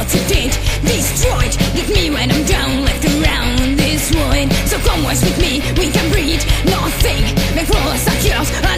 what you did. Destroyed, leave me when I'm down, left around this ruin. So come watch with me, we can breed nothing. Make for us like yours.